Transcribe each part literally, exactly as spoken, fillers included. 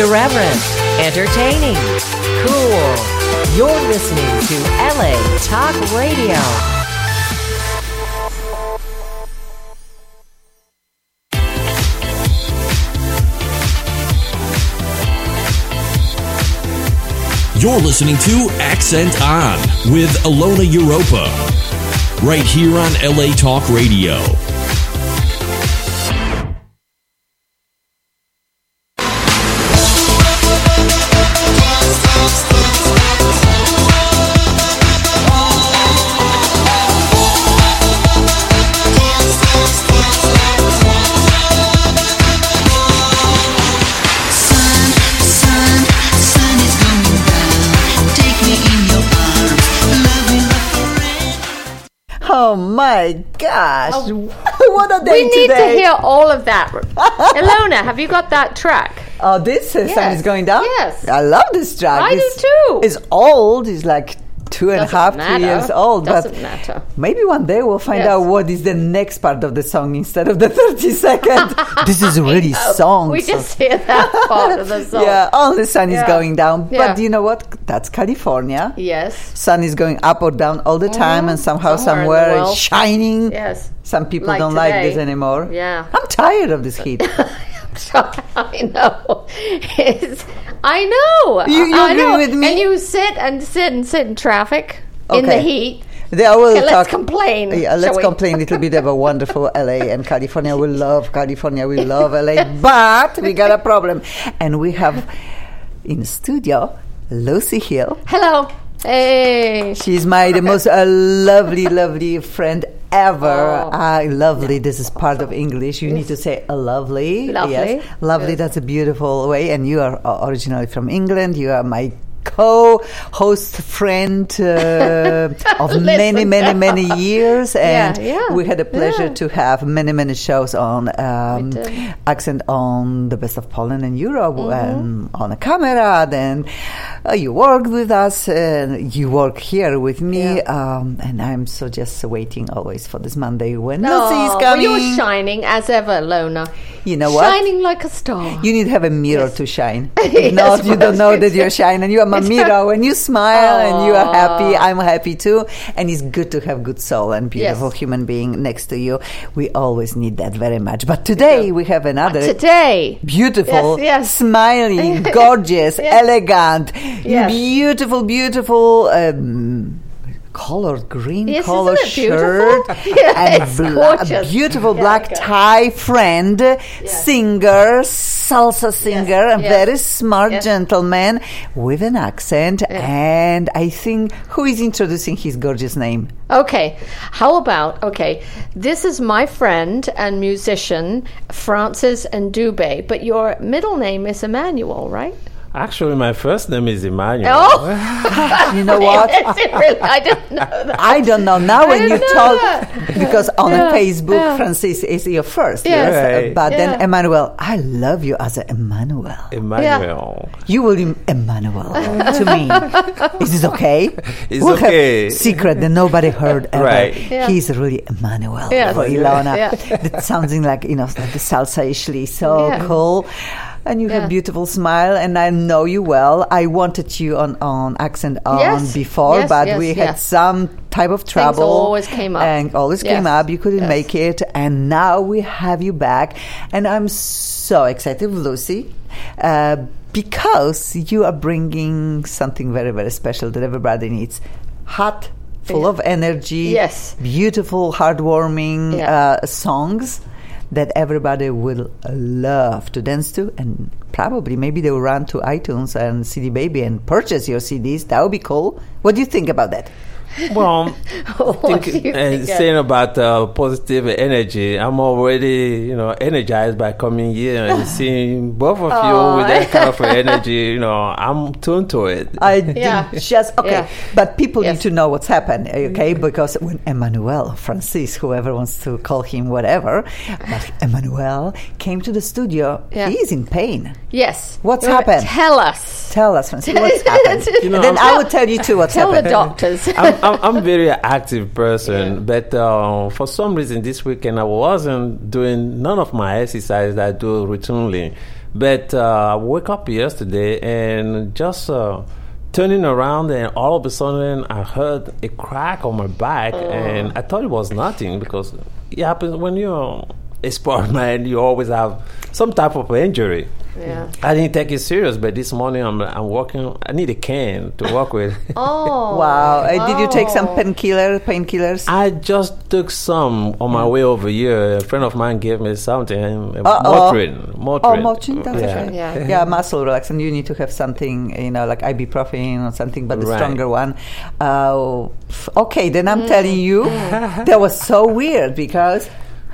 Irreverent, entertaining, cool. You're listening to L A Talk Radio. You're listening to Accent On with Ilona Europa, right here on L A Talk Radio. Oh my gosh. Oh, what a day we need today. to hear all of that. Ilona, have you got that track? Oh, this uh, Yes. sun is going down? Yes. I love this track. I do It's- too. It's old. It's like two and a Doesn't half, matter. three years old. Doesn't but matter. maybe one day we'll find Yes. out what is the next part of the song instead of the thirty second. This is really song. We so- just hear that part of the song. Yeah, all the sun is Yeah. going down. Yeah. But you know what? That's California. Yes. Sun is going up or down all the time, and somehow, Somewhere in the somewhere, it's world. shining. Yes. Some people Like don't like today. this anymore. Yeah. I'm tired of this heat. I know. It's, I know. You- you I agree know. with me? And you sit and sit and sit in traffic in the Okay. heat. They will Okay, let's talk. complain, Yeah, shall let's we? complain a little bit about wonderful L A and California. We love California. We love L A, but we got a problem, and we have in the studio Lucy Hill. Hello. Hey. She's my the most uh, lovely, lovely friend ever. Oh. I lovely. This is part of English. You need to say a lovely. Lovely. Yes, lovely. Yes. That's a beautiful way. And you are uh, originally from England. You are my co-host friend uh, of many, many, many years, and Yeah, yeah, we had a pleasure yeah. to have many, many shows on um, We did. Accent on the Best of Poland and Europe, Mm-hmm. and on a camera. Then uh, you worked with us, and you work here with me, Yeah. um, and I'm so just waiting always for this Monday when Oh, Lucy is well, coming. you're shining as ever, Lona. You know what? Shining like a star. You need to have a mirror Yes. to shine. If Yes, not, you don't know well, that you're shining. And you are my mirror. When you smile and you are happy, Aw. I'm happy too. And it's good to have good soul and beautiful Yes. human being next to you. We always need that very much. But today we have another Today. beautiful, Yes, yes. smiling, gorgeous, Yes. elegant, Yes. beautiful, beautiful. Um, colored green Yes, color isn't it shirt beautiful? Yeah, and it's bla- gorgeous. beautiful Yeah, black okay. tie friend, singer, salsa singer, a yes. very smart Yes. gentleman with an accent. And I think, who is introducing his gorgeous name? Okay, how about, okay, this is my friend and musician, Francis Ndube, but your middle name is Emmanuel, right? Actually, my first name is Emmanuel. Oh! You know what? Is it really? I didn't know that. I don't know now when you didn't know told that. because on Yeah, Facebook yeah. Francis is your first, Yes. yes, Right. but then Yeah. Emmanuel, I love you as a Emmanuel. Emmanuel. You will be Emmanuel to me. Is this okay? It's We'll have okay. secret that nobody heard ever. Right. Yeah. He's really Emmanuel Yes. for Ilona. Yeah. That sounding like, you know, like the salsa-ishly, so Yeah. cool. And you have Yeah. beautiful smile, and I know you well. I wanted you on, on Accent On Yes. before, Yes, but yes, we yeah. had some type of trouble. always came up. And always came Yes. up. You couldn't Yes. make it. And now we have you back. And I'm so excited, Lucy, uh, because you are bringing something very, very special that everybody needs. Hot, full Yeah. of energy, Yes. beautiful, heartwarming Yeah. uh, songs that everybody will love to dance to, and probably maybe they will run to iTunes and C D Baby and purchase your C Ds. That would be cool. What do you think about that? Well, What think, do you uh, think? saying about uh, positive energy, I'm already, you know, energized by coming here and seeing both of you with that kind of energy. You know, I'm tuned to it. I Yeah. did just okay, Yeah. but people Yes. need to know what's happened, okay? Because when Emmanuel, Francis, whoever wants to call him whatever, but Emmanuel came to the studio, Yeah. he's in pain. Yes. What's You're- happened? Tell us. Tell us, Francis, what's happened? You know, And then I'm- I will tell you too what's Tell the happened. doctors. I'm, I'm, I'm a very active person, but uh, for some reason this weekend I wasn't doing none of my exercise that I do routinely. But uh, I woke up yesterday and just uh, turning around, and all of a sudden I heard a crack on my back, Oh. and I thought it was nothing because it happens when you're a sportsman. You always have some type of injury. Yeah. I didn't take it serious, but this morning I'm I'm walking. I need a cane to walk with. Oh. Wow. Uh, Did you take some Oh. painkiller, painkillers? I just took some on my way over here. A friend of mine gave me something, uh, Uh-oh. Motrin. Motrin. Oh, Motrin, that's yeah. right. Yeah. Yeah, muscle relaxant. You need to have something, you know, like ibuprofen or something, but the Right. stronger one. Uh, f- okay, then I'm telling Mm. you, that was so weird because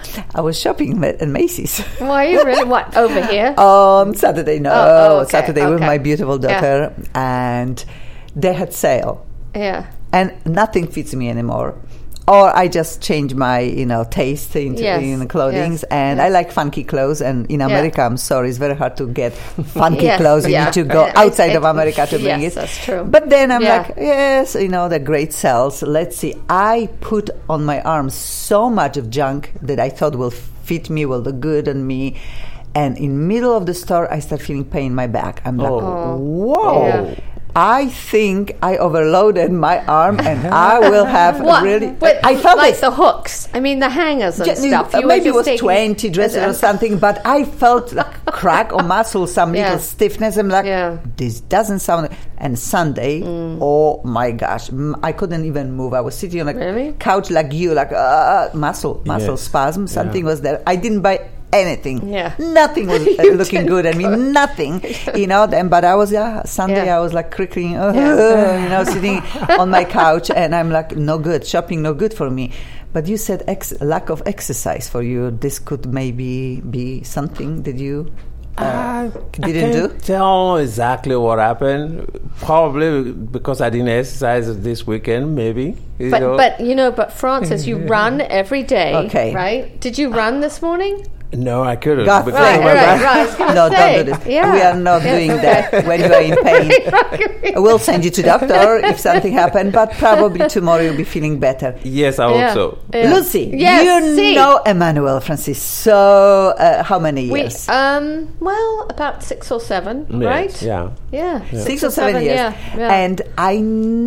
I was shopping at at Macy's Why are you really what over here? on Saturday. No, Oh, oh, okay, Saturday with okay. my beautiful Yeah. daughter, and they had sale, Yeah. and nothing fits me anymore. Or I just change my, you know, taste into Yes, in clothing, yes, and yes. I like funky clothes. And in America, I'm sorry, it's very hard to get funky Yes, clothes. You yeah. need to go Uh, outside it- of America to bring yes, it. that's true. But then I'm Yeah. like, yes, you know, the great sales. Let's see. I put on my arms so much of junk that I thought will fit me, will look good on me. And in middle of the store, I start feeling pain in my back. I'm like, Oh. whoa. Yeah. I think I overloaded my arm, and I will have What? really. But I felt like it. the hooks. I mean, the hangers and Yeah, stuff. uh, You were maybe it just was taking- twenty dresses or something, but I felt like crack or muscle, some Yeah. little stiffness. I'm like, Yeah. this doesn't sound. And Sunday, oh my gosh, m- I couldn't even move. I was sitting on a Really? couch like you, like uh, muscle, muscle Yes. spasm. Something Yeah. was there. I didn't buy anything. Yeah. Nothing was uh, You looking didn't good. I mean, nothing. You know. Then, but I was yeah. Sunday, Yeah. I was like crickling. Uh, Yeah. You know, sitting on my couch, and I'm like, no good. Shopping, no good for me. But you said ex- lack of exercise for you. This could maybe be something that you uh, I didn't I do. can't tell exactly what happened. Probably because I didn't exercise this weekend. Maybe. You But know. but you know, but Francis, you run every day, Okay. right? Did you run this morning? no, I couldn't. God because thank of you. my right, back. right. I was gonna No, say, don't do this. yeah. We are not Yes, doing okay. that when you are in pain. We'll send you to doctor if something happened, but probably tomorrow you'll be feeling better. Yes, I Yeah. hope so. Yeah. Lucy, Yes, you see. know Emmanuel Francis. So, uh, how many We years? um well about six or seven, Yes, right? Yeah. Yeah, Six or seven, years. Yeah, yeah. And I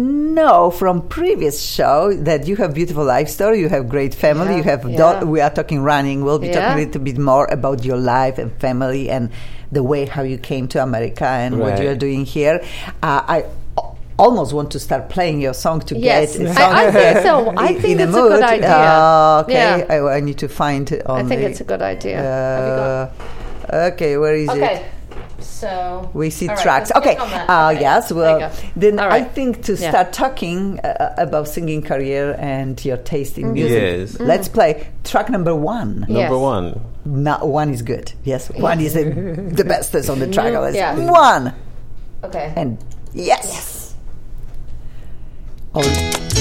know from previous show that you have beautiful life story. You have great family. Yeah, You have. yeah. Do- we are talking running. We'll be Yeah. talking a little bit more about your life and family and the way how you came to America and what Right. you are doing here. Uh, I. a- Almost want to start playing your song to Yes. get I- song I think so. I in- think in it's a a mood. good idea. Uh, okay, Yeah. I, I need to find it on I think the, it's a good idea. Have you got- uh, okay, where is it? Okay. So We see all right, tracks. let's Okay. click on that. Uh, Okay. yes. There Well, you go. then All I right. think to Yeah. start talking uh, about singing career and your taste in music. Yes. Let's play track number one. Yes. Number one. No, one is good. Yes, one is uh, the bestest on the track. Mm, Let's- yeah. One Okay. and yes. Oh,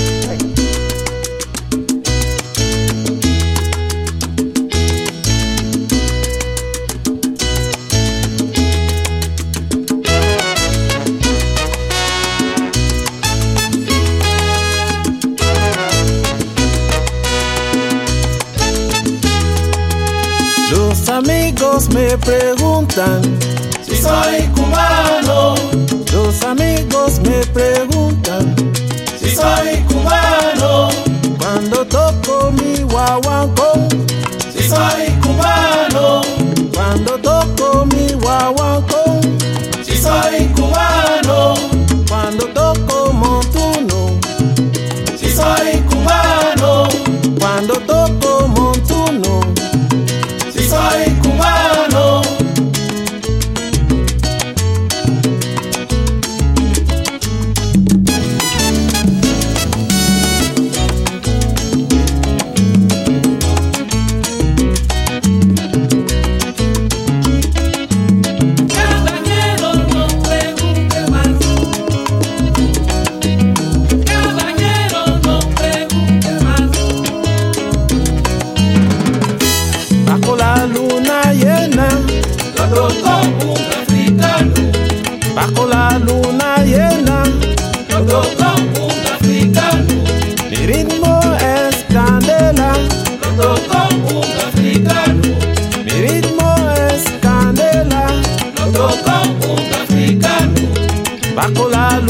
Los amigos me preguntan si soy cubano. Los amigos me preguntan si soy cubano. Cuando toco mi guaguancó, si soy cubano. Cuando toco mi guaguancó, si soy cubano. Cuando toco montuno, si soy cubano. Cuando toco montuno, si soy cubano. Caballero, no pregunte más. Caballero, no pregunte más. Bajo la luna llena, yo toco un africano. Bajo la luna llena, yo toco un africano. Mi ritmo es candela, yo toco un africano. Mi ritmo es candela,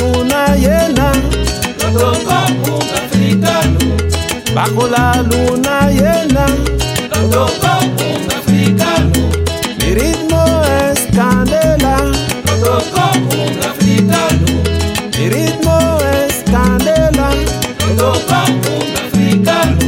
luna llena, yo toco un africano. Bajo la luna llena, yo toco un africano. Mi ritmo es candela, yo toco un africano. Mi ritmo es candela, yo toco un africano.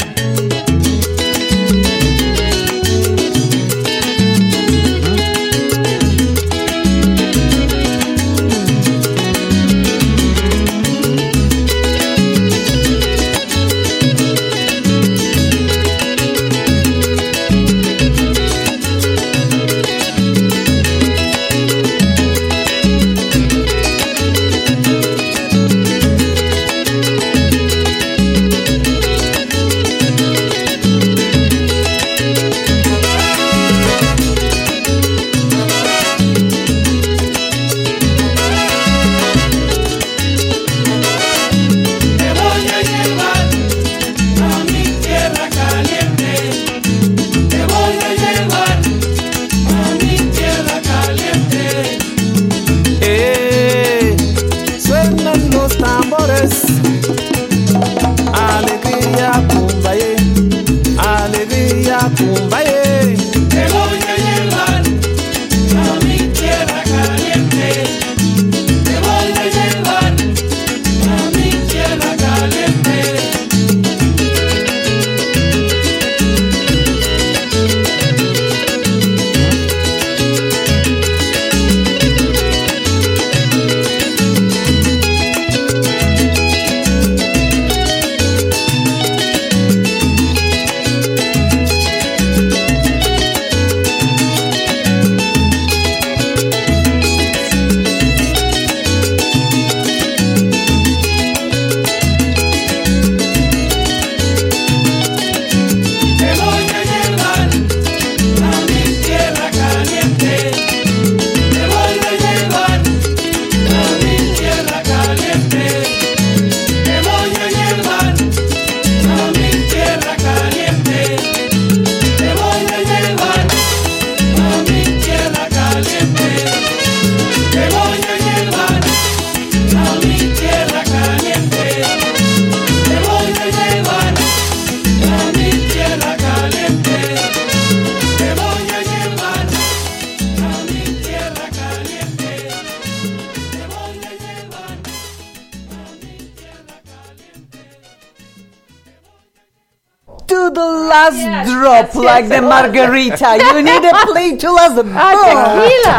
Drop like the margarita. You need a plate to last the Ah, tequila.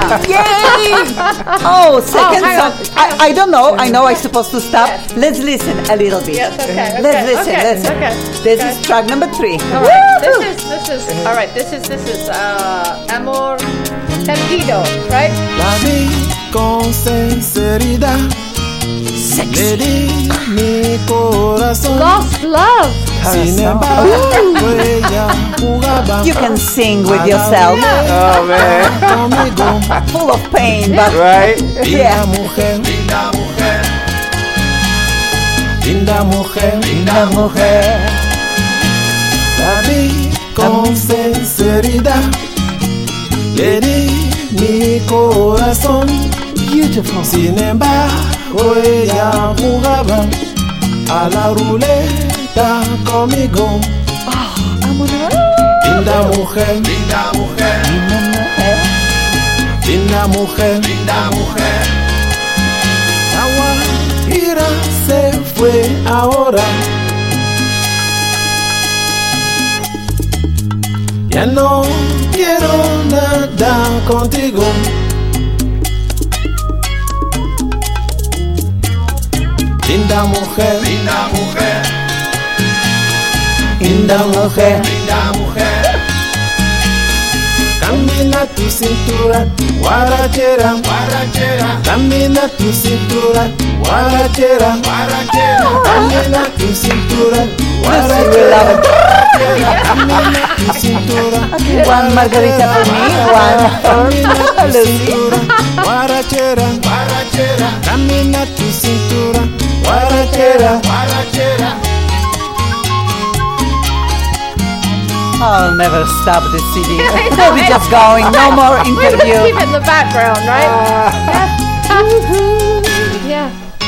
Yay! Oh, second Oh, hang on, song. I, I don't know. I know I'm supposed to stop. Yes. Let's listen a little bit. Yes, okay, Let's okay, listen. okay, listen. okay, This okay. is track number three. All right, Woo-hoo! this is this is all right. This is this is uh, Amor Perdido, right? La vi con sinceridad, le di mi corazón. Lost love. Sin embargo, ella jugaba You can sing with yourself. Oh man, conmigo. Full of pain, but right? Linda yeah. mujer, linda mujer, linda mujer, La mujer. la vi con sinceridad, le di mi corazón. Beautiful. Sin embargo, ella jugaba a la ruleta conmigo. Linda mujer, linda mujer, linda mujer, linda mujer. La guajira se fue ahora. Ya no quiero nada contigo. Linda mujer, linda mujer, linda mujer, linda mujer. Camina tu cintura, guarachera, guarachera. Camina tu cintura, guarachera, guarachera. Camina tu cintura, guarachera, guarachera. Camina tu cintura, One margarita for me, one camina for tu Lucy. cintura, guarachera, guarachera. Camina tu cintura, guarachera, guarachera. I'll never stop this C D. I know, We'll be I just know. going. No more We're gonna keep interview. it in the background, right? yeah.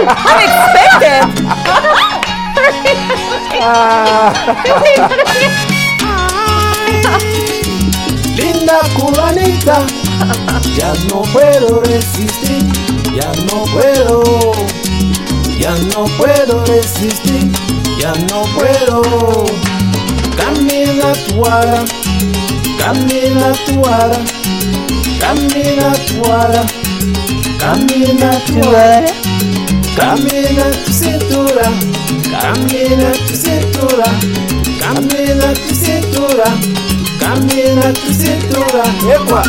Linda cubanita, ya no puedo resistir, ya no puedo, ya no puedo resistir, ya no puedo. Camina tu ara, camina tu ara, camina tu ara, camina tu ara, camina tu cintura, camina tu cintura, camina tu cintura, camina tu cintura. ¡Epa!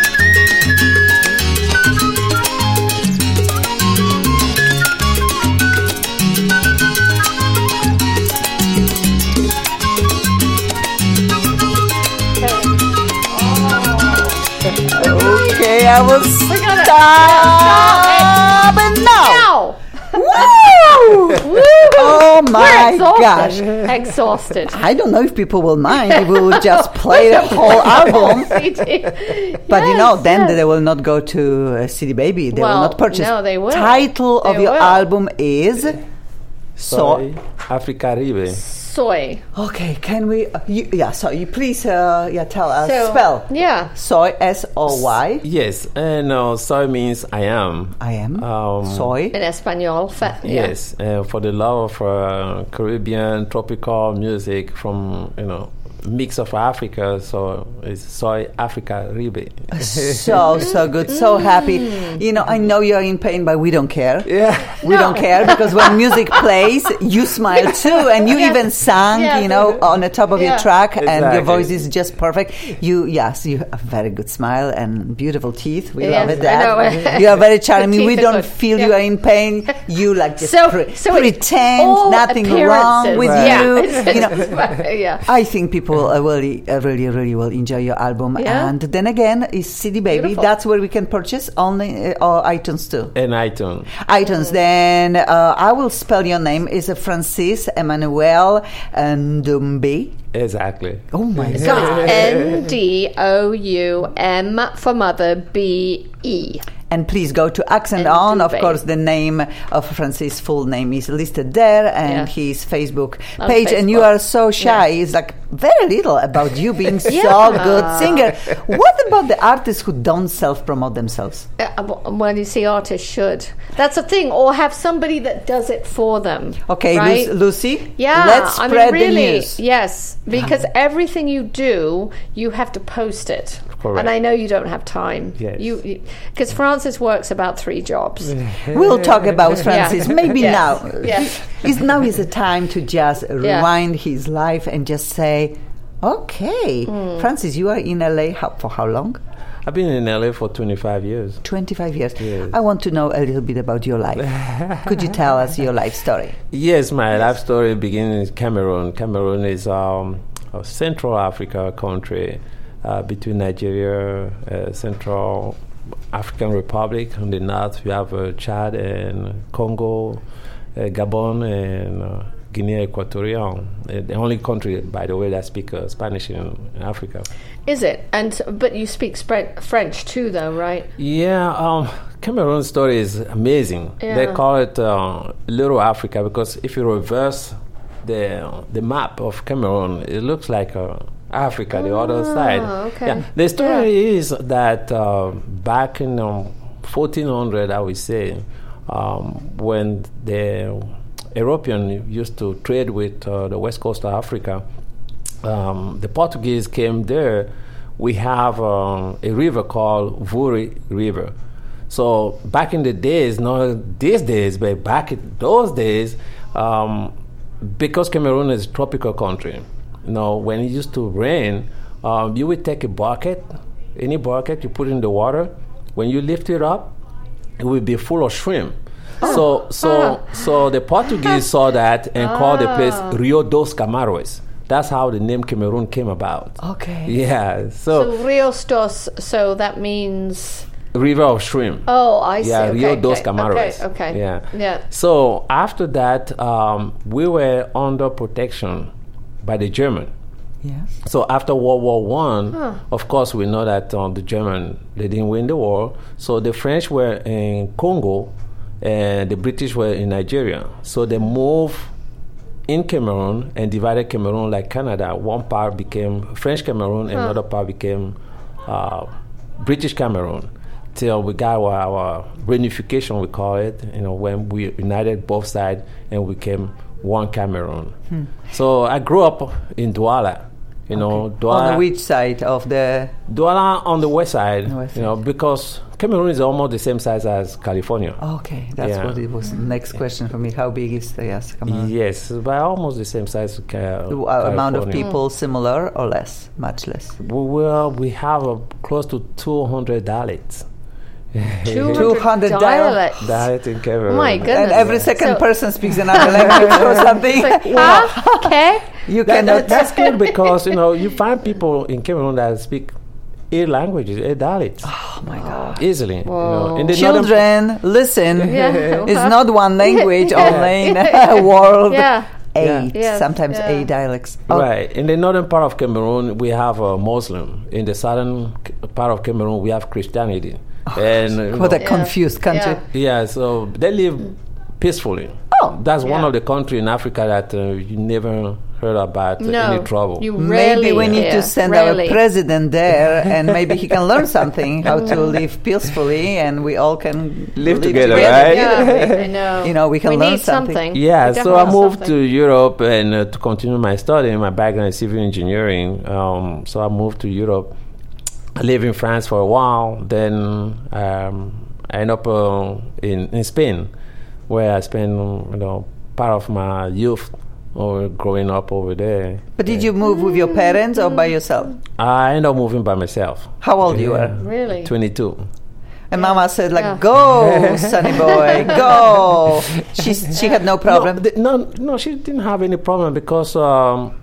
Okay, I will We're gonna- stop and now. Now. Woo! Oh my We're gosh. exhausted. Exhausted. I don't know if people will mind if we will just play the whole album. But you know, Yes, then yes. they will not go to uh, C D Baby. They Well, will not purchase. no, they will. Title of They your will. album is So. Soy Africa Ribe. Soy. Okay, can we? Uh, you, yeah, so you please, uh, yeah, tell us. So, Spell. Yeah. Soy, S O Y. Yes, and uh, soy means I am. I am. Um, Soy. In Espanol. Fa- yeah. Yes, uh, for the love of uh, Caribbean tropical music from, you know, mix of Africa, so it's Soy Africa Ribe. So, so good. So happy. You know, I know you're in pain, but we don't care. Yeah. We don't care because when music plays, you smile too, and you Yes. even sang, Yes. you know, on the top of your Yeah. track, and your Exactly. voice is just perfect. You, yes, you have a very good smile and beautiful teeth. We Yes, love it. I That know. you are very charming. The We teeth are don't good. feel Yeah. you are in pain. You like just So, pre- so it's pretend all nothing wrong appearances. with Yeah. you. It's- You know, yeah. I think people uh, really, uh, really, really will enjoy your album. Yeah. And then again, is C D Baby. Beautiful. That's where we can purchase only uh, or iTunes too. And iTunes. iTunes. Then uh, I will spell your name. Is uh, Francis Emmanuel Ndumbe. Exactly. Oh my So God! it's N D O U M for mother, B E. And please go to Accent And On. Of Dubé. course, the name of Francis' full name is listed there, and Yeah. his Facebook On page. And you Facebook. are so shy. It's like very little about you being so Yeah. good singer. What about the artists who don't self-promote themselves? Uh, well, you see, artists should. That's a thing, or have somebody that does it for them. Okay, right? Lu- Lucy. Yeah, let's I spread mean, really, the news. yes, because everything you do, you have to post it. Correct. And I know you don't have time. Yes. You because Francis works about three jobs. We'll talk about Francis Yeah. maybe Yes. now. Yes. Is now is the time to just rewind his life and just say, okay, Hmm. Francis, you are in L A how, for how long? I've been in L A for twenty-five years. twenty-five years. Yes. I want to know a little bit about your life. Could you tell us your life story? Yes, my life story begins in Cameroon. Cameroon is um, a Central Africa country uh, between Nigeria, uh, Central African Republic. On the north, we have uh, Chad and Congo, uh, Gabon, and uh, Guinea Equatorial. Uh, the only country, by the way, that speaks uh, Spanish in, in Africa. Is it? And but you speak Spre- French too, though, right? Yeah, um, Cameroon's story is amazing. Yeah. They call it uh, Little Africa because if you reverse the the map of Cameroon, it looks like uh, Africa, the other side. okay. Yeah. The story Yeah. is that uh, back in um, fourteen hundred, I would say, um, when the European used to trade with uh, the west coast of Africa, um, the Portuguese came there. We have um, a river called Vuri River. So back in the days, not these days, but back in those days, um, because Cameroon is a tropical country, you know, when it used to rain, um, you would take a bucket, any bucket, you put it in the water. When you lift it up, it would be full of shrimp. So, so, so the Portuguese saw that and called the place Rio dos Camarões. That's how the name Cameroon came about. Okay. Yeah. So, So Rios dos. So that means. river of shrimp. Oh, I see. Yeah, okay, Rio dos okay, Camarões. Okay. Okay. Yeah. Yeah. So after that, um, we were under protection by the German. Yeah. So after World War One, of course, we know that uh, the German they didn't win the war. So the French were in Congo, and the British were in Nigeria. So they moved in Cameroon and divided Cameroon like Canada. One part became French Cameroon, and Huh. another part became uh, British Cameroon. Till we got our, our reunification, we call it, you know, when we united both sides and we became one Cameroon. Hmm. So I grew up in Douala, you know, Douala. On the which side of the... Douala on the west side, The west you know, side. because Cameroon is almost the same size as California. Okay, that's Yeah. what it was. Next question for me. How big is the yes, Cameroon? Yes, but almost the same size as Ca- The uh, amount of California. people similar or less? Much less. We, well, we have uh, close to two hundred dialects. two hundred dialects. Dialect in Cameroon. My goodness. And every second So- person speaks another language or something. It's like, huh? Okay. You That, cannot. that, that's good because, you know, you find people in Cameroon that speak eight languages, eight dialects. Oh my God. Easily. You know. In the northern- Children, listen. Yeah. It's not one language only in a world. Yeah. Eight, Yeah. sometimes Yeah. eight dialects. Oh, Right. In the northern part of Cameroon, we have a Muslim. In the southern c- part of Cameroon, we have Christianity. and you What know, a confused country. yeah, so they live peacefully. Oh. That's one Yeah. of the countries in Africa that uh, you never heard about uh, No. any trouble. You rarely Maybe we need hear. to send Rarely. our president there, and maybe he can learn something how to live peacefully, and we all can Live together, right? Yeah, I know. You know, we can we learn need something. something. Yeah, We so I definitely moved need to something. Europe and uh, to continue my study. My background is civil engineering. Um, so I moved to Europe. I lived in France for a while. Then um, I ended up uh, in, in Spain, where I spent you know part of my youth or growing up over there. But did you move with your parents or by yourself? I ended up moving by myself. How old you were? Really? twenty-two. And Mama said, like, Yeah. go, sonny boy, go. She she had no problem. No, th- no, no, she didn't have any problem because um,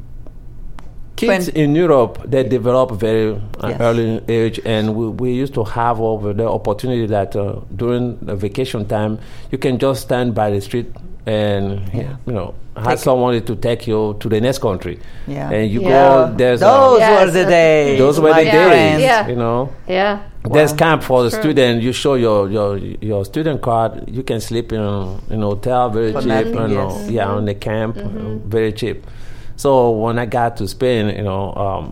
kids When- in Europe they develop very uh, Yes. early age, and we, we used to have over the opportunity that uh, during the vacation time you can just stand by the street and Yeah. you know Take have someone to take you to the next country. Yeah. And you Yeah. go there's a- Those Yes, were the uh, days. those were my the Yeah. days, friends. Yeah. you know. Yeah. There's Wow. camp for the True. student. You show your, your your student card. You can sleep in in a hotel very For cheap. nothing, you know, yes. yeah, on the camp, uh, very cheap. So when I got to Spain, you know, um,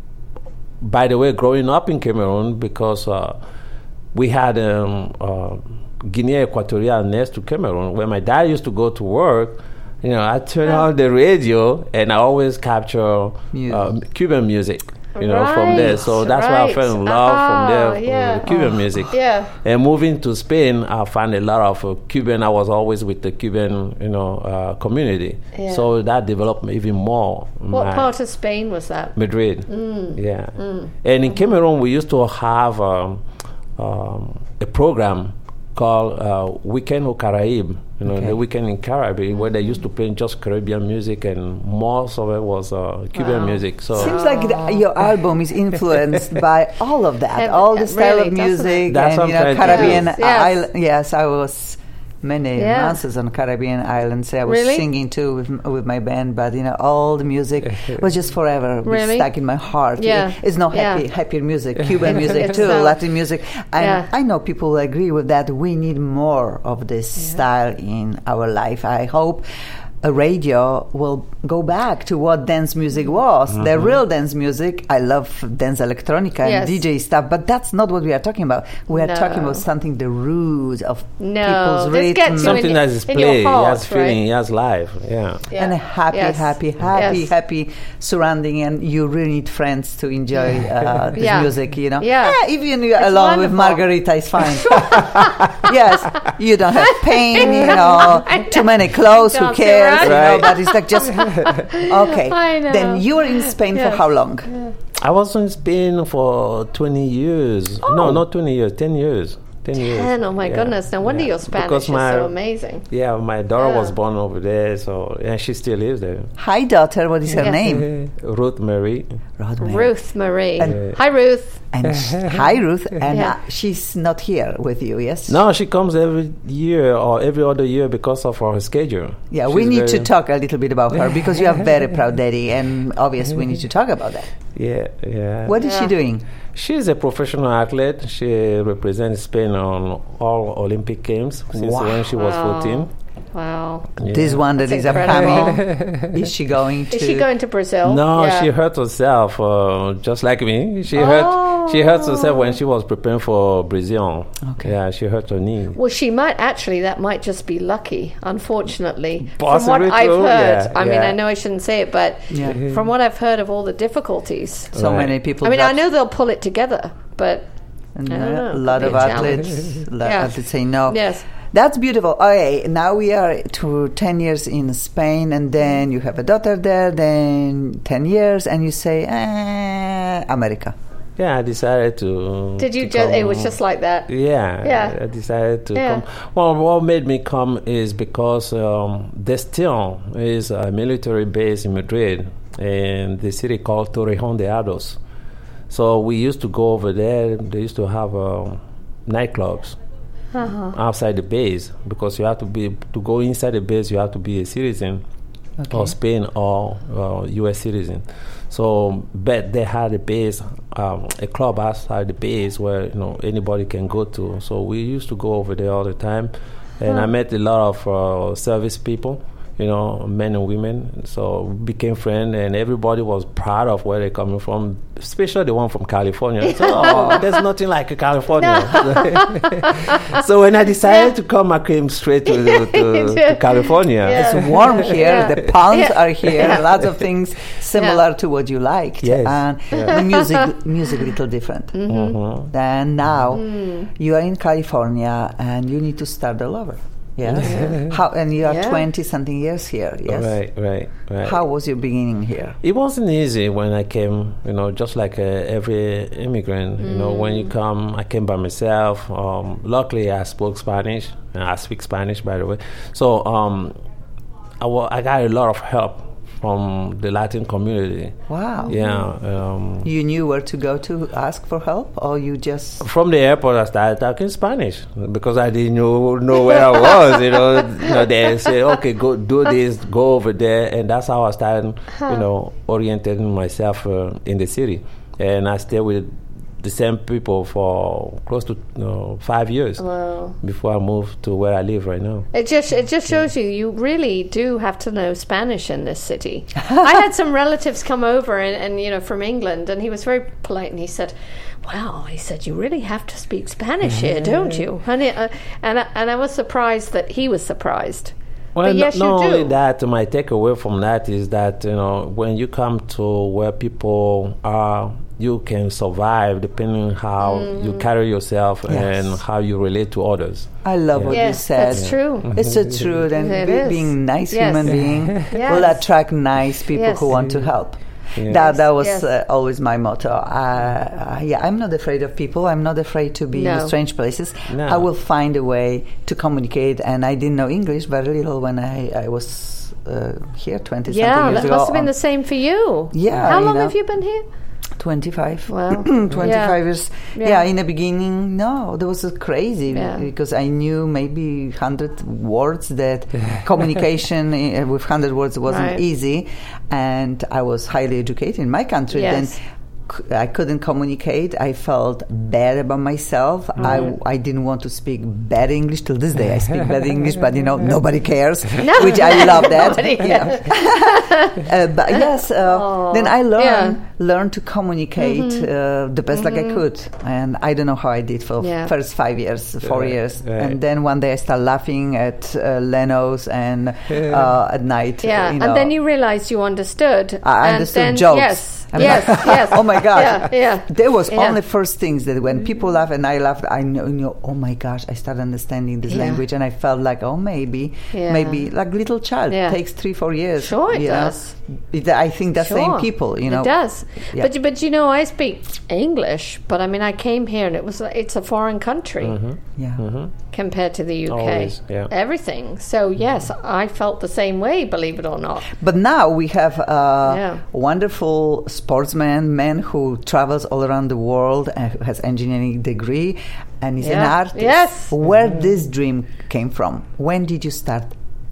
by the way, growing up in Cameroon, because uh, we had um, uh, Guinea Equatorial next to Cameroon, where my dad used to go to work. You know, I turn on the radio and I always capture Music. uh, Cuban music. You know, from there. So Right, that's why I fell in love right. from there. Ah, with yeah. the Cuban music. Yeah. And moving to Spain, I found a lot of uh, Cuban. I was always with the Cuban, you know, uh, community. Yeah. So that developed me even more. What my- part of Spain was that? Madrid. Mm. Yeah. And in Cameroon, we used to have um, um, a program called uh, Weekend au Caraïbe. You know, Okay. the Weekend in Caribbean, where they used to play just Caribbean music, and most of it was uh, Cuban Wow. music. So Seems like the, your album is influenced by all of that, Heavy- all the yeah, style really, of doesn't music, it? That's and you what know I'm trying to Caribbean do. Yes. island. Yes, I was many Yeah. months on Caribbean islands. I was Really? singing too with, m- with my band, but you know all the music was just forever Really? stuck in my heart. Yeah. It's not Yeah. happy, happier music, Cuban music It's too, not. Latin music, and Yeah. I know people agree with that. We need more of this style in our life. I hope a radio will go back to what dance music was, the real dance music. I love dance electronica and Yes. D J stuff, but that's not what we are talking about. We are No. talking about something, the roots of No, people's this gets rhythm. you something in- that is in your play, heart, has feeling, right? has life. Yeah. Yeah. And a happy, Yes. happy, happy, Yes. happy surrounding, and you really need friends to enjoy uh, this Yeah. music, you know? Yeah. even you're It's alone with wonderful. Margarita is fine. Yes, you don't have pain, you know, too many clothes, who Dancing cares, around. you know, Right. but it's like just, okay. I know. Then you were in Spain Yes. for how long? I was in Spain for twenty years. Oh. No, not twenty years, ten years. ten years. Ten, oh my Yeah. goodness. No wonder Yeah. your Spanish Because is my- so amazing. Yeah, my daughter Yeah. was born over there, so and she still lives there. Hi, daughter. What is her Yes. name? Ruth Marie. Rosemary. Ruth Marie. And- Hi, Ruth. And sh- hi, Ruth. And Yeah. uh, she's not here with you, yes? No, she comes every year or every other year because of her schedule. Yeah, we She's need to very- talk a little bit about her because you are very proud daddy, and obviously we need to talk about that. Yeah, yeah. What is she Yeah. doing? She's a professional athlete. She represents Spain on all Olympic Games since Wow. when she was Wow. fourteen. Wow. Yeah. This one that That's is incredible. upcoming. Is she going to? Is she going to Brazil? No, Yeah. she hurt herself, uh, just like me. She hurt. She hurt herself when she was preparing for Brazil. Okay. Yeah, she hurt her knee. Well, she might actually. That might just be lucky. Unfortunately, Possibly from what I've true, heard, yeah, I mean, yeah. I know I shouldn't say it, but Yeah. from what I've heard of all the difficulties, So Right. many people. I mean, I got- know they'll pull it together, but And, I don't uh, know. a Could lot be of a challenge. athletes, lot Yeah. athletes say no. Yes. That's beautiful. Okay, now we are to ten years in Spain, and then you have a daughter there, then ten years, and you say, eh, America. Yeah, I decided to. did you to just? It come- was just like that. Yeah, Yeah. I decided to Yeah. come. Well, what made me come is because um, there still is a military base in Madrid in the city called Torrejón de Ardoz. So we used to go over there. They used to have um, nightclubs Uh-huh. outside the base because you have to be to go inside the base. You have to be a citizen of Spain or uh, U S citizen. So, but they had a base, um, a club outside the base where you know anybody can go to. So we used to go over there all the time, and I met a lot of uh, service people, you know, men and women. So we became friends, and everybody was proud of where they're coming from, especially the one from California. So, oh, there's nothing like California. So when I decided to come, I came straight to, to, to California. Yeah. It's warm here. Yeah. The palms Yeah. are here. Yeah. Lots of things similar Yeah. to what you liked. Yes. And the music, music, little different. Mhm. Then now Mm. you are in California and you need to start all over. Yes. How? And you are Yeah. twenty something years here. Yes. Right, right, right. How was your beginning here? It wasn't easy when I came, you know, just like uh, every immigrant. You know, when you come, I came by myself. Um, luckily, I spoke Spanish, and I speak Spanish, by the way. So um, I, wa- I got a lot of help from the Latin community. Wow. Yeah. Um, You knew where to go to ask for help, or you just from the airport, I started talking Spanish because I didn't know, know where I was. You know, you know, they say, "Okay, go do this, go over there," and that's how I started, you know, orienting myself uh, in the city. And I stayed with the same people for close to you know, five years Wow. before I moved to where I live right now. It just it just shows you you really do have to know Spanish in this city. I had some relatives come over and, and you know from England, and he was very polite, and he said, "Wow," he said, "you really have to speak Spanish here, don't you?" And it, uh, and I, and I was surprised that he was surprised. Well, But no- yes, you not only do. that, my takeaway from that is that you know when you come to where people are, you can survive depending on how you carry yourself Yes. and how you relate to others. I love what you Yes, said. that's true. It's so true. And It be- is. being nice Yes. human being Yes. will attract nice people Yes. who want to help. Yes. That that was Yes. uh, always my motto. Uh, yeah, I'm not afraid of people. I'm not afraid to be No. in strange places. No. I will find a way to communicate. And I didn't know English very little when I, I was uh, here twenty Yeah, something years that ago. must have been on the same for you. Yeah, How you long know. have you been here? twenty-five. Wow. twenty-five Yeah. years. Yeah. Yeah. in the beginning, no, that was uh, crazy Yeah. because I knew maybe one hundred words that communication uh, with one hundred words wasn't Right. easy. And I was highly educated in my country. Yes. Then c- I couldn't communicate. I felt bad about myself. I, I didn't want to speak bad English. Till this day, I speak bad English, but you know, nobody cares, which I love that. Nobody you know. uh, but yes, uh, then I learned Yeah. Mm-hmm. learned to communicate uh, the best like I could, and I don't know how I did for Yeah. first five years, four Right, years, right. and then one day I started laughing at uh, Leno's and uh, at night. Yeah, you know, and then you realized you understood. I and understood then, jokes. Yes, I mean, yes, yes. oh my gosh. Yeah, yeah. There was Yeah. only first things that when people laugh and I laughed, I know, knew, oh my gosh, I started understanding this Yeah. language, and I felt like, oh, maybe, Yeah. maybe like little child Yeah. takes three, four years. Sure it you know. does. It, I think that's Sure. same people, you know. It does. Yeah. But but you know, I speak English, but I mean, I came here and it was it's a foreign country Yeah. compared to the U K. Always, yeah. Everything. So yes, I felt the same way. Believe it or not. But now we have a Yeah. wonderful sportsman, man who travels all around the world and who has engineering degree and is an Yeah. artist. Yes. Where this dream came from? When did you start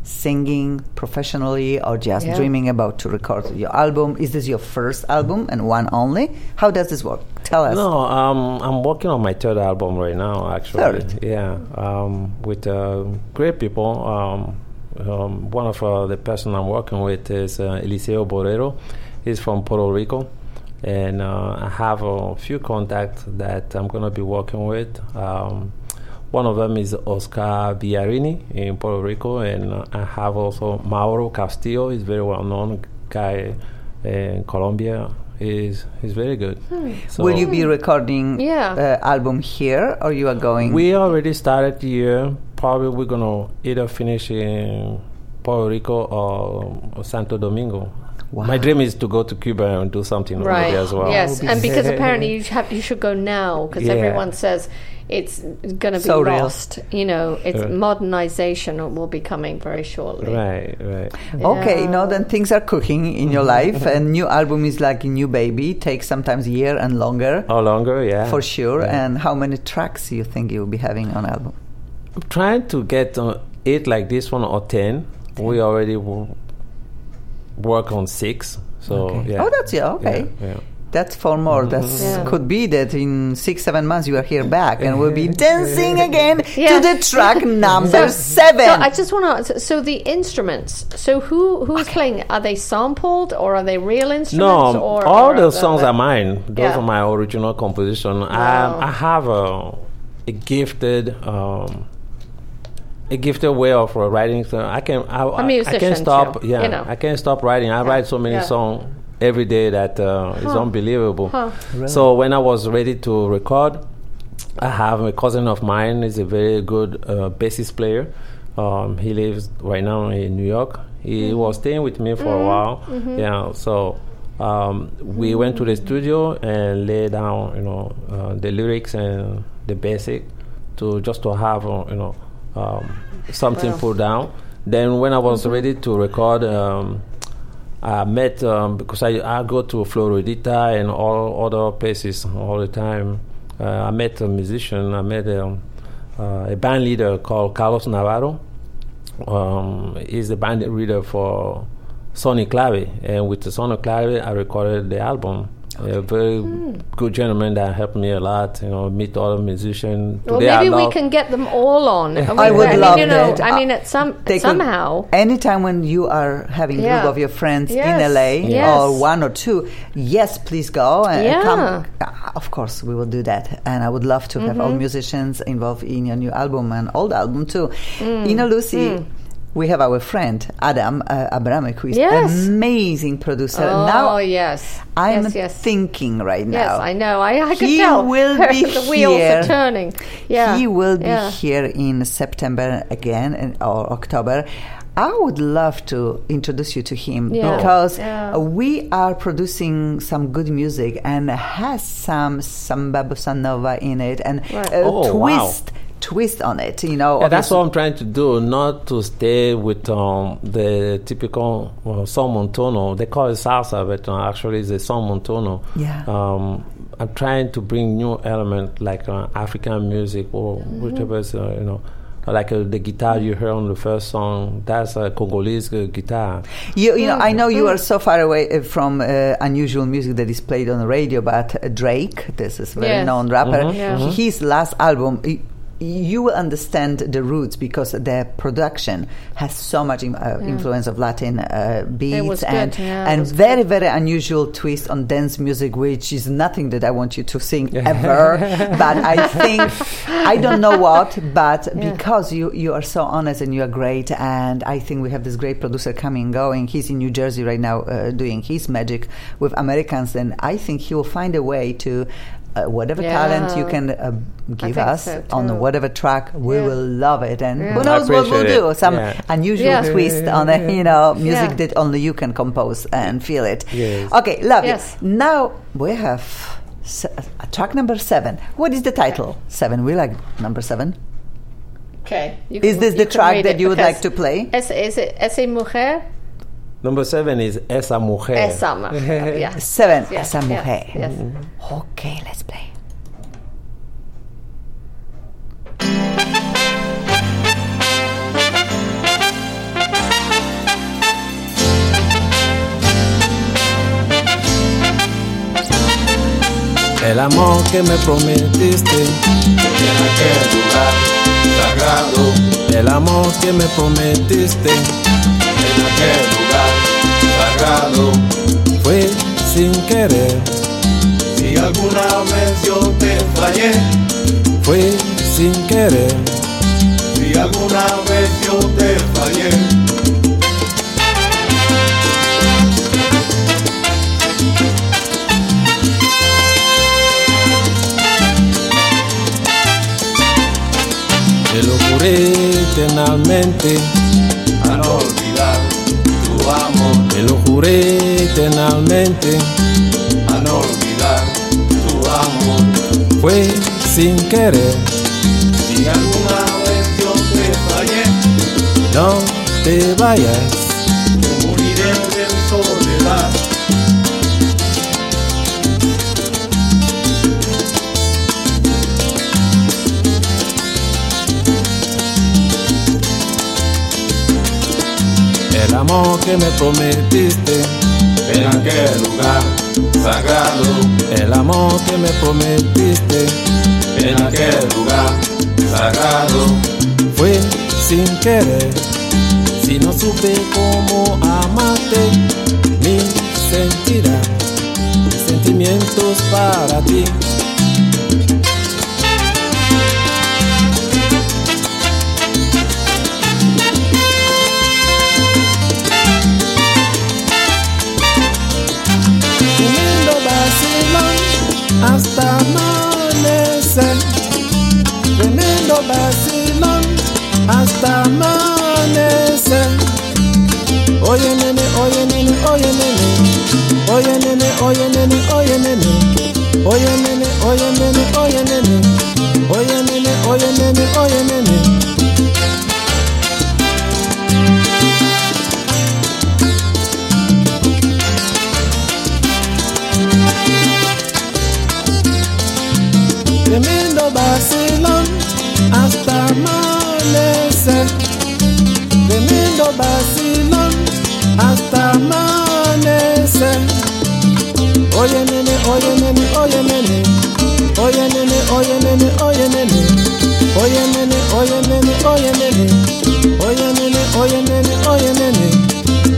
singing professionally or just Yeah. dreaming about to record your album? Is this your first album and one only? How does this work? Tell us. No, um, I'm working on my third album right now, actually. Third? Yeah, um, with uh, great people. Um, um, one of uh, the person I'm working with is uh, Eliseo Borrero. He's from Puerto Rico. And uh, I have a few contacts that I'm going to be working with. Um, one of them is Oscar Villarini in Puerto Rico, and uh, I have also Mauro Castillo. He's a very well-known guy in Colombia. He's he's very good. Hmm. So Will you be recording Yeah. uh, album here, or you are going? we already started here. Probably we're going to either finish in Puerto Rico or, or Santo Domingo. Wow. My dream is to go to Cuba and do something over Right. there as well. Yes, and because apparently you have you should go now because Yeah. everyone says it's going to be So real. lost. You know, it's Uh. modernization will be coming very shortly. Right, right. Okay, Yeah. no, then things are cooking in your life, and new album is like a new baby. Takes sometimes a year and longer, Or longer, yeah. for sure. Yeah. And how many tracks do you think you will be having on album? I'm trying to get uh, eight like this one or ten. We already w- work on six. So Okay. yeah. Oh, that's yeah. Okay, Yeah, yeah. that's four more. That's Yeah. could be that in six, seven months you are here back, and we'll be dancing again Yeah. to the track number seven. So I just want to. So the instruments. So who who's playing? Are they sampled or are they real instruments? No, or, all or the songs are mine. Those Yeah. are my original composition. Wow. I I have a a gifted um, a gifted way of uh, writing. So I can I, I, I musician can't stop. too, Yeah, you know. I can't stop writing. I write so many Yeah. songs every day that uh, it's Huh. unbelievable. Huh. So when I was ready to record, I have a cousin of mine. He's a very good uh, bassist player. Um, he lives right now in New York. He Mm-hmm. was staying with me for a while. Yeah, so um, we went to the studio and laid down, you know, uh, the lyrics and the basic to just to have, uh, you know, um, something Wow. put down. Then when I was ready to record. Um, I met um, because I, I go to Floridita and all other places all the time. Uh, I met a musician. I met um, uh, a band leader called Carlos Navarro. Um, he's the band leader for Sonny Clave, and with the Sonny Clave, I recorded the album. A very good gentleman that helped me a lot. You know, meet other musicians. Well, Today I maybe we love- can get them all on. I would mean, love you know, that. I mean, at some They could- somehow. anytime when you are having Yeah. group of your friends Yes. in L A Yes. or one or two, yes, please go and Yeah. come. Ah, Of course, we will do that, and I would love to have all musicians involved in your new album and old album too. You know, Lucy. We have our friend Adam uh, Abramek, who is Yes. amazing producer. Oh now yes, I'm yes, yes. thinking right Yes, now. I know. I, I can He tell. will be the wheels here. are turning. Yeah, He will be yeah. here in September again in, or October. I would love to introduce you to him Yeah. because Yeah. uh, we are producing some good music and has some samba bossa nova in it and Right. a Oh, wow. twist twist on it. You know, Yeah, that's obviously- what I'm trying to do, not to stay with um, the typical uh, son montono. They call it salsa, but uh, actually it's a son montono. Yeah. Um, I'm trying to bring new element like uh, African music or whichever is, uh, you know, like uh, the guitar you heard on the first song. That's a Congolese uh, guitar. You, you know, I know you are so far away uh, from uh, unusual music that is played on the radio, but uh, Drake, this is very Yes. known rapper, Mhm, Yeah. mhm. his last album, y- you will understand the roots because the production has so much im- uh, influence of Latin uh, beats was good, and yeah, it and was very very unusual twist on dance music, which is nothing that I want you to sing ever. But I think I don't know what, but Yeah. because you you are so honest and you are great, and I think we have this great producer coming and going. He's in New Jersey right now uh, doing his magic with Americans, and I think he will find a way to. Uh, whatever Yeah. talent you can uh, give think us so, on too. whatever track, we Yeah. will love it. And Yeah. who I knows what we'll appreciate do? it. Some Yeah. unusual Yeah. twist on the you know music Yeah. that only you can compose and feel it. Yes. Okay, love Yes. it. Now we have se- uh, track number seven. What is the title? Seven. We like number seven. Okay. You Is this you the can track read that it you would because like to play? Es, is it Esa Mujer? Number seven is Esa Mujer. Esa Mujer. Yeah. Seven. Yes, Esa yes, mujer. yes. Okay, let's play. el amor que me prometiste en aquel lugar sagrado, el amor que me prometiste en aquel lugar sagrado, fue sin querer, si alguna vez yo te fallé, fue sin querer, si alguna vez yo te fallé. te lo juré eternamente, a no olvidar tu amor, te lo juré eternamente, a no olvidar tu amor, fue sin querer, si alguna vez yo te fallé, no te vayas, te moriré de soledad. el amor que me prometiste En aquel lugar sagrado, el amor que me prometiste en aquel lugar sagrado, fue sin querer, si no supe cómo amarte, ni sentirá mis sentimientos para ti. Tremendo vacilón hasta amanecer, tremendo vacilón hasta amanecer. Oye nene, oye nene, oye nene, oye nene, oye nene, oye nene, oye nene, oye nene, oye nene, oye nene, oye nene, oye nene. Tremendo vacilón hasta amanecer, tremendo vacilón hasta amanecer. Oye nene, oye nene, oye nene, oye nene, oye nene, oye nene, oye nene, oye nene, oye nene, oye nene, oye nene, oye nene.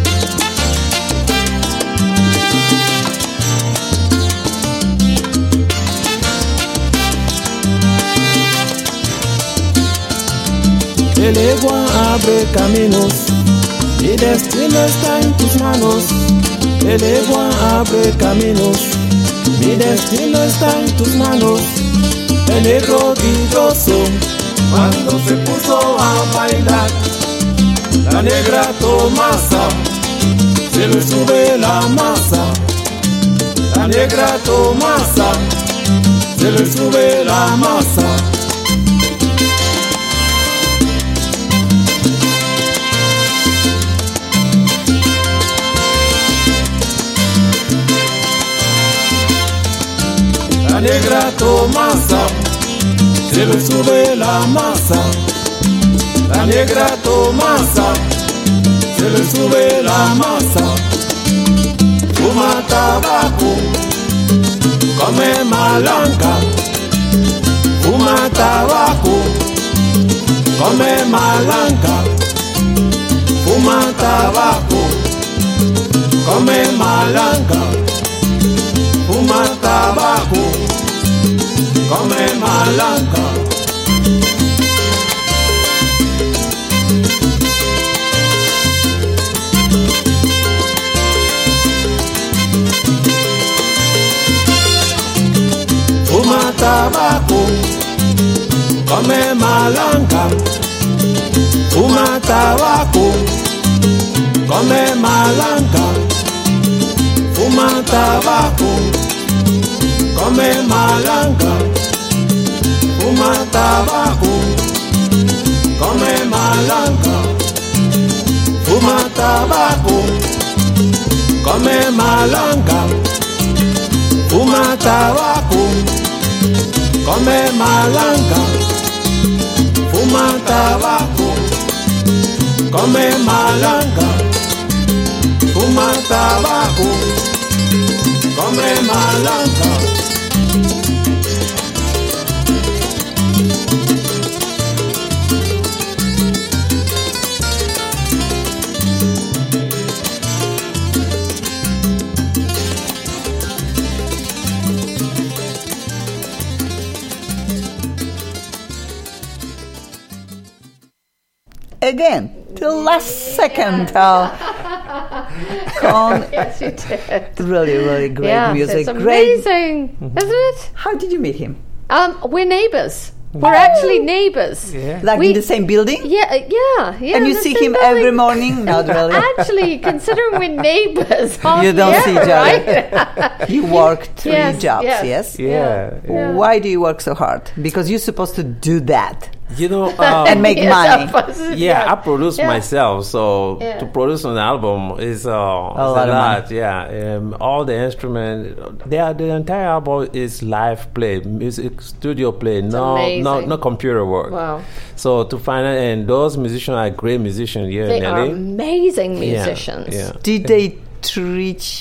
El ego abre caminos, mi destino está en tus manos. El ego abre caminos, mi destino está en tus manos. El negro dichoso cuando se puso a bailar, la negra Tomasa, se le sube la masa. La negra Tomasa, se le sube la masa. La negra Tomasa, se le sube la masa. La negra Tomasa, se le sube la masa. Fuma tabaco, come malanca. Fuma tabaco, come malanca. Fuma tabaco, come malanca. Fuma tabaco, come malanca. Fuma tabaco, come malanca. Fuma tabaco, come malanca. Fuma tabaco, come malanca. Fuma tabaco, come malanca. Fuma tabaco, come malanca. Fuma tabaco, come malanca. Fuma tabaco, come malanca. Fuma tabaco, come malanca. again till last second. Uh, con- Yes, you did. really, really great Yeah, music. it's Great. amazing, isn't it? How did you meet him? Um, we're neighbours. We're actually neighbours. Yeah. Like We- in the same building? Yeah, uh, yeah, yeah. And you the see same him every building. morning? Not really. Actually, considering we're neighbours, You hardly don't see ever, each other. right? You work three Yes, jobs, yes. yes? Yeah. Yeah. Why do you work so hard? Because you're supposed to do that You know, um, and make Yes, money. of course, yeah, I produce Yeah. myself, so Yeah. to produce an album is uh, a lot of lot. Yeah, um, all the instruments, they are, the entire album is live play, music studio play, no, no, amazing. no computer work. Wow. So to find out, and those musicians are great musicians here They in are L A. amazing Yeah, musicians. Yeah. Did they treat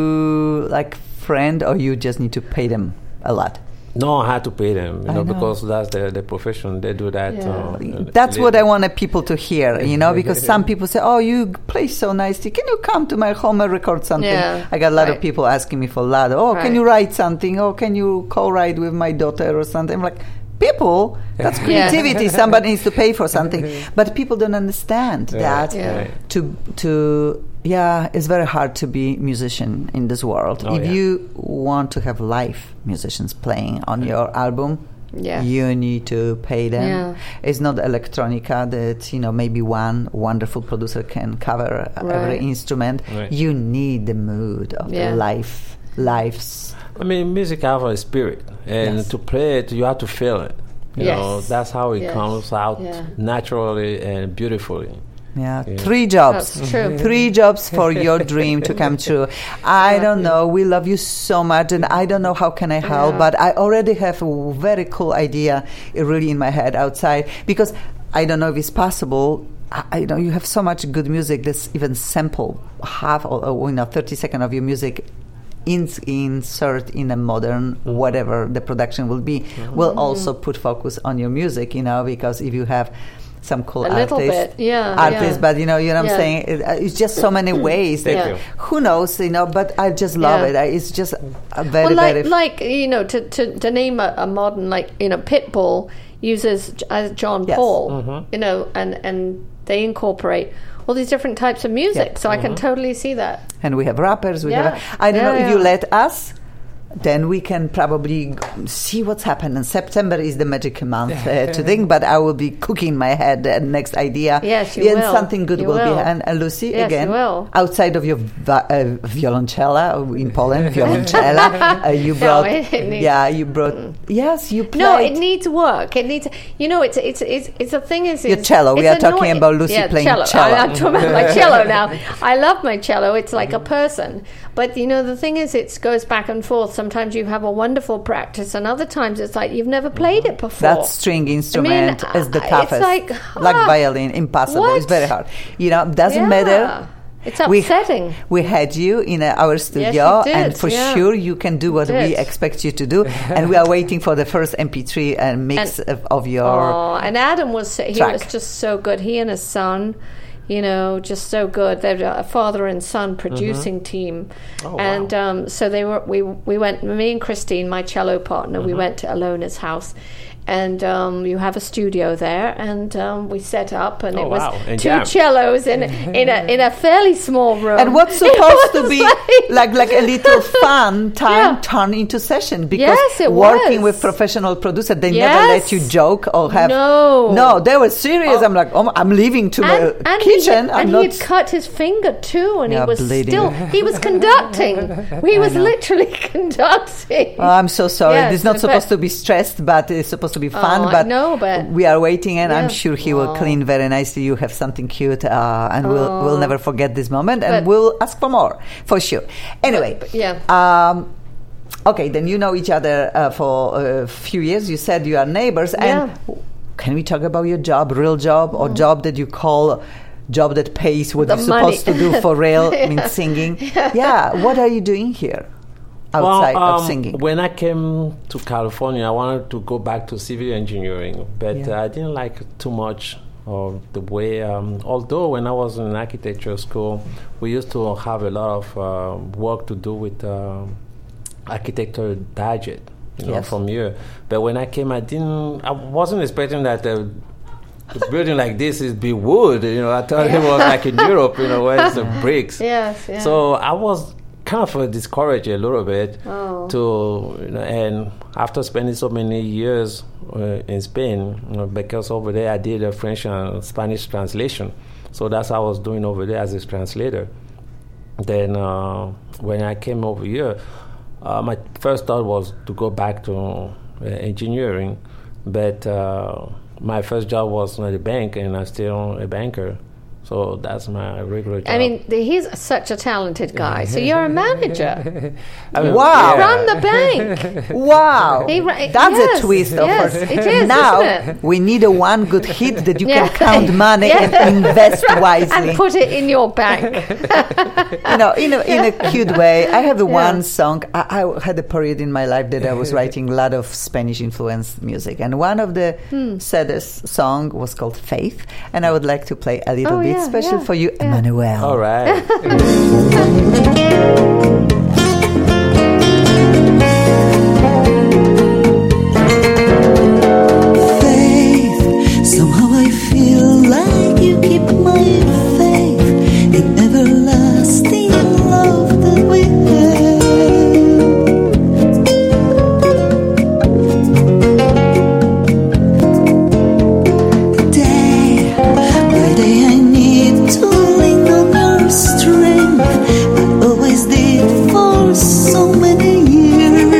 you like friend, or you just need to pay them a lot? No, I had to pay them, you I know, know. because that's their, their profession. They do that. Yeah. Uh, That's they- what I wanted people to hear, you know, because some people say, oh, you play so nicely. Can you come to my home and record something? Yeah, I got a lot of right. people asking me for a lot. Oh, Right. can you write something? Oh, can you co-write with my daughter or something? I'm like, people, that's Yeah. creativity. Somebody needs to pay for something. But people don't understand that Yeah. Right. to, to, yeah, it's very hard to be musician in this world. Oh, if yeah. you want to have live musicians playing on your album, Yeah. you need to pay them. Yeah. It's not electronica that, you know, maybe one wonderful producer can cover uh, every Right. instrument. Right. You need the mood of Yeah. the life, lives. I mean, music has a spirit, and Yes. to play it, you have to feel it. You Yes. know, that's how it Yes. comes out Yeah. naturally and beautifully. Yeah, Yeah. three jobs. That's true. Three jobs for your dream to come true. I don't know. We love you so much, and I don't know how can I help, Yeah. but I already have a very cool idea uh, really in my head outside, because I don't know if it's possible. I, I know you have so much good music that's even sample half or, or you know thirty seconds of your music. Ins- insert in a modern whatever the production will be. Will also put focus on your music, you know, because if you have some cool A little artists, bit, yeah, artists, yeah. but you know, you know what I'm Yeah. saying. It, uh, it's just so many ways. Thank that, you. Who knows, you know? But I just love Yeah. it. I, it's just a very, Well, like, very. like you know, to, to, to name a, a modern, like, you know, Pitbull uses J- uh, John Yes. Paul, you know, and, and they incorporate all these different types of music. Yeah. So I can totally see that. and we have rappers. We Yeah. have. I don't Yeah, know if you yeah. let us. Then we can probably g- see what's happening. September is the magic month uh, to think, but I will be cooking my head the next idea. Yes, you and will. something good You will, will. be. And uh, Lucy, Yes, again, you will. outside of your va- uh, violoncella in Poland, violoncella, uh, you brought. it- it needs- yeah, you brought. Yes, you played. No, it needs work. It needs, you know, it's it's it's it's a thing. Is Your is- cello. We it's are talking annoying- about Lucy yeah, playing cello. cello. I, I'm talking about my cello now. I love my cello. It's like a person. But you know, the thing is, it goes back and forth. Sometimes you have a wonderful practice, and other times it's like you've never played it before. That string instrument I mean, is the uh, it's toughest. like, like ah, violin, impossible. It's what? very hard. You know, doesn't Yeah. matter. It's We- upsetting. We, had you in uh, our studio, did, and for yeah. sure you can do what we did. expect you to do. And we are waiting for the first M P three and mix And- of, of your. Oh, and Adam was he track. was just so good. He and his son, you know, just so good. They're a father and son producing team, Oh, and wow. um, so they were. We we went. Me and Christine, my cello partner, we went to Alona's house. And um, you have a studio there, and um, we set up, and Oh, it was wow. And two jam. cellos in in a in a fairly small room. And what's It supposed to was be like- like like a little fun time Yeah. turn into session, because Yes, it working was. with professional producer, they never let Yes. you joke or have No. no they were serious. Oh. I'm like, oh, I'm leaving to and, the and kitchen. He, I'm and not. he had cut his finger too, and Yeah, he was bleeding. still he was conducting. He was literally conducting. Oh, I'm so sorry. Yes, it's not but- supposed to be stressed, but it's supposed to be fun. Oh, I but know, but- we are waiting, and I'm Yeah. sure he will Oh. clean very nicely. You have something cute, uh, and we'll we'll never forget this moment, and But- we'll ask for more for sure. Anyway, But- but yeah. Um, okay, then you know each other uh, for a few years. You said you are neighbors, and can we talk about your job, real job, or job that you call? Job that pays what The you're money. supposed to do for real, I mean Yeah. singing. Yeah, what are you doing here outside well, um, of singing? When I came to California, I wanted to go back to civil engineering, but Yeah. uh, I didn't like too much of the way. Um, although when I was in architecture school, we used to have a lot of uh, work to do with um architecture digest, you know, Yes. from here. But when I came, I didn't. I wasn't expecting that. Uh, a building like this is be wood. You know, I thought it was like in Europe, you know, where it's the bricks. Yes, yeah. So I was kind of uh, discouraged a little bit Oh. to, you know, and after spending so many years uh, in Spain, you know, because over there I did a French and Spanish translation. So that's what I was doing over there as a translator. Then uh, when I came over here, uh, my first thought was to go back to uh, engineering, but uh, my first job was at a bank, and I'm still a banker. So that's my regular job. I mean, the- he's such a talented guy. So you're a manager. I mean, Wow. yeah. Run the bank. Wow, He ra- that's yes, a twist. Of yes, course. it is, Now isn't it? we need a one good hit that you Yeah. can count money Yeah. and invest That's right. wisely. And put it in your bank. you know, in a, in a cute way. I have a Yeah. one song. I, I had a period in my life that I was writing a lot of Spanish influenced music, and one of the Hmm. saddest song was called Faith, and I would like to play a little Oh, bit yeah, special yeah, for you, yeah. Emmanuel. All right. Faith, somehow I feel like you keep my faith in everlasting love that we have. Day by day I need to lean on your strength. I always did for so many years.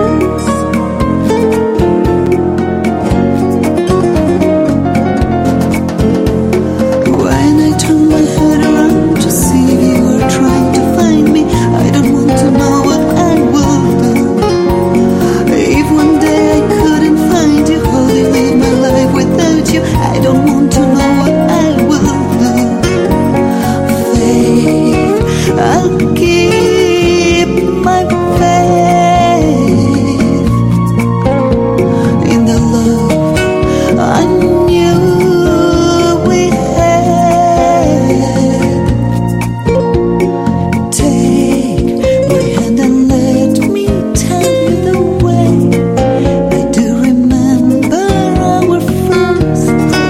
When I turn my head around to see if you are trying to find me, I don't want to know what I will do. If one day I couldn't find you, how do you live my life without you? I don't want to know what I will do. Faith, I'll keep my faith in the love I knew we had. Take my hand and let me tell you the way. I do remember our first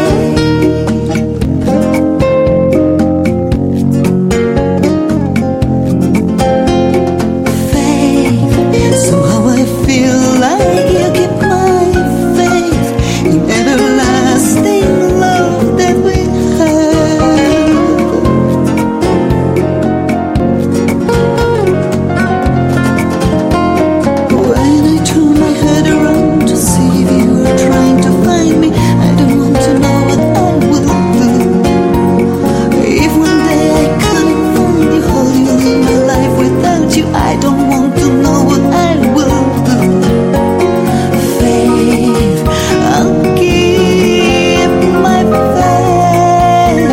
faith. Somehow I feel like you keep my faith in everlasting love that we have. When I turn my head around to see if you are trying to find me, I don't want to know what I will do. If one day I couldn't find you, how do you live my life without you? I don't want to know what I will do. Faith, I'll keep my faith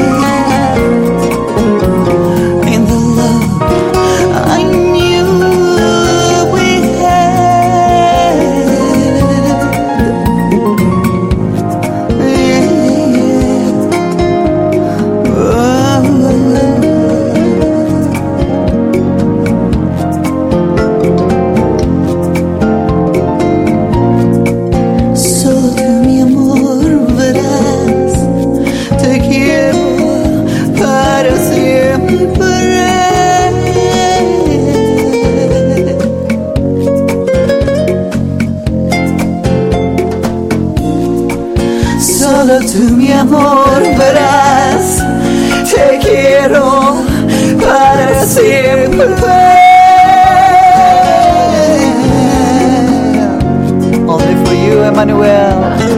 in the love I knew we had. Yeah, yeah. Oh. Solo tú, mi amor, verás, te quiero para siempre. Solo tú, mi amor, verás, te quiero para siempre. Only for you, Emmanuel.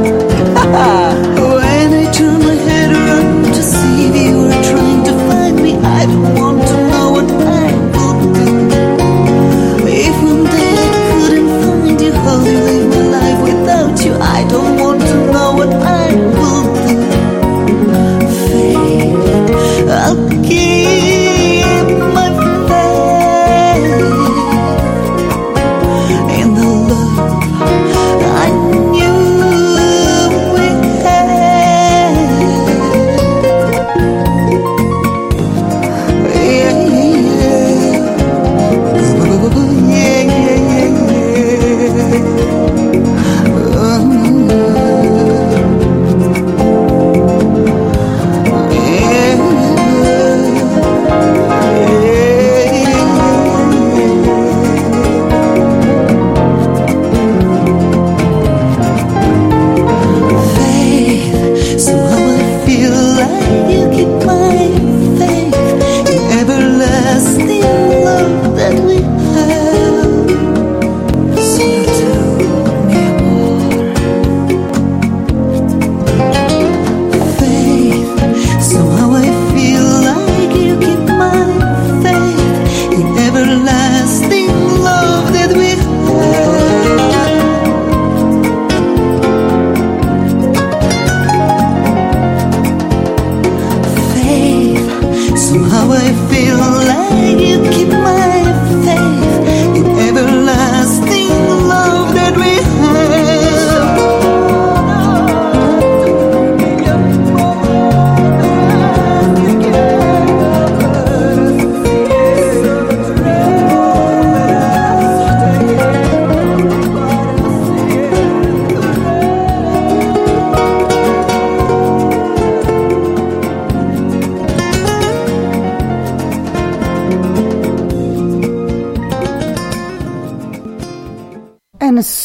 When I turn my head around to see if you are trying to find me, I don't want to know what I will do. If one day I couldn't find you, how do you live my life without you? I don't want to know what I will do. Faith, I'll keep my faith in the love I knew we had.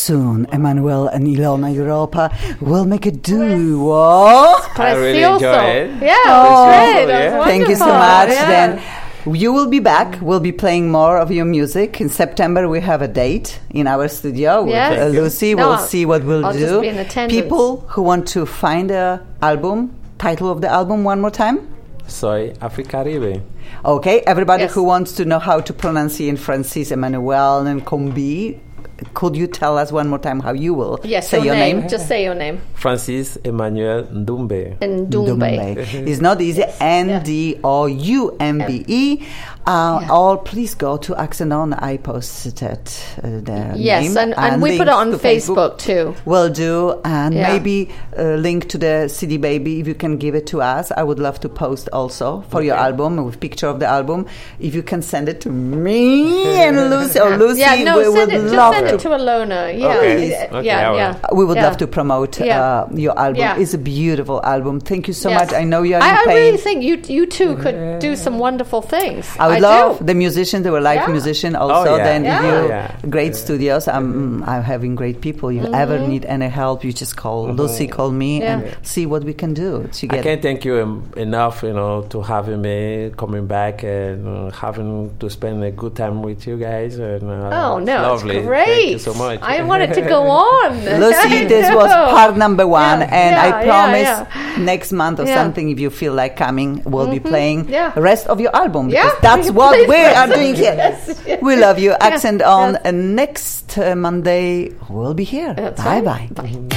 soon, Emmanuel and Ilona Europa will make a duo. I really Precioso. enjoy it. Yeah, Oh, it was great. That yeah. was Thank you so wonderful. much. Yeah. Then you will be back. We'll be playing more of your music. In September, we have a date in our studio with Yes. uh, Lucy. No, we'll see what we'll I'll do. just be in attendance. People who want to find a album, title of the album one more time. Soy Africaribe. Okay, everybody Yes. who wants to know how to pronounce in Francis Emmanuel and Combi, could you tell us one more time how you will Yes, say your name? Just say your name. Francis Emmanuel Ndumbe. And Dumbe. It's not easy. N D O U M B E. Uh, Yeah. Or please go to Accent On. I posted uh, the Yes, name and, and we put it links on to Facebook, too. Will do, and Yeah. maybe a link to the C D Baby if you can give it to us. I would love to post also for your album with picture of the album. If you can send it to me and Lucy or Lucy, Yeah, no, we send would it, just love send to. it to Alona. Yeah, Okay. yeah, Okay, yeah. I will. yeah. We would Yeah. love to promote Yeah. uh, your album. Yeah. It's a beautiful album. Thank you so Yes. much. I know you are I, in I pain. really think you you two could do some wonderful things. I would love do. the musicians. They were live Yeah. musician also. Oh, yeah. Then Yeah. you Yeah. great studios. I'm I'm having great people. If you ever need any help, you just call Lucy, call me, Mm-hmm. Yeah. and see what we can do to I get. can't thank you um, enough, you know, to having me coming back and uh, having to spend a good time with you guys. And, uh, Oh it's no, lovely. it's great! Thank you so much. I wanted to go on. Lucy, I this was know. part number one, Yeah, and yeah, I yeah, promise yeah. next month or Yeah. something, if you feel like coming, we'll be playing yeah. the rest of your album Yeah, because that's you what play we the are rest. doing here. Yes, yes. We love you. Accent on. yes. And next uh, Monday, we'll be here. That's bye right. bye. Bye.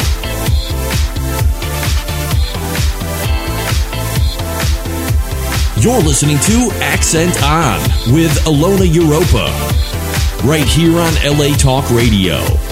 You're listening to Accent On with Ilona Europa, right here on L A Talk Radio.